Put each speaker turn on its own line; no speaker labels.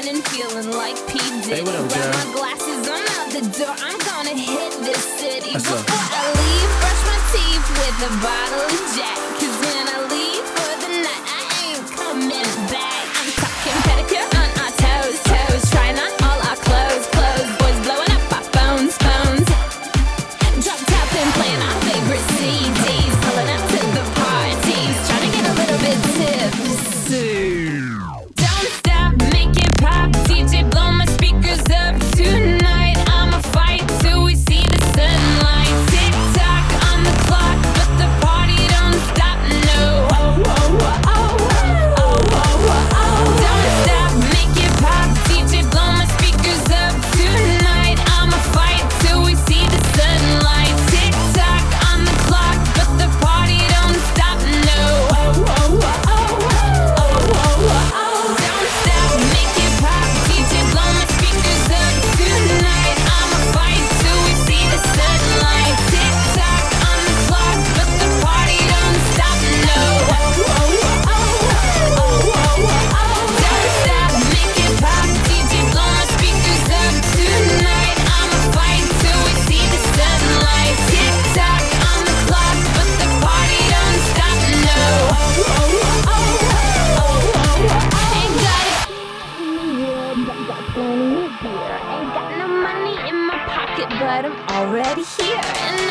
morning feeling like P. Diddy.
Hey, what up,
Grab
girl?
my glasses, I'm out the door. I'm gonna hit this city.
Let's go.
Before I leave, brush my teeth with a bottle of Jack. 'Cause when I leave for the night, I ain't coming back. I'm talking pedicure on our toes, toes. Trying on all our clothes, clothes. Boys blowing up our phones, phones. Drop top and playing our favorite CDs. Pulling up to the parties, trying to get a little bit tipsy. Don't stop, make it pop. DJ, blow my speakers up tonight. I'ma fight till we see the sunlight. Tick tock on the clock, but the party don't stop. No. Oh, oh, oh, oh, oh, oh, oh. Don't stop, make it pop. DJ, blow my speakers up tonight. I'ma fight till we see the sunlight. Tick tock on the clock, but the party don't stop. No. Oh, oh, oh, oh, oh, oh, oh. Don't stop, make it pop. DJ, blow my speakers up tonight. I'ma fight till we see the sunlight. Tick tock on the clock, but the party don't stop. No. Oh, oh, oh, oh, oh, oh. Don't stop, make it pop. DJ, blow my speakers up tonight. I'ma fight till we see the sunlight. Tick tock on the clock, but the party don't stop. No. Oh, oh, oh, oh, oh, oh. Ain't got it. Got plenty of beer. Ain't got no money in my pocket, but I'm already here. And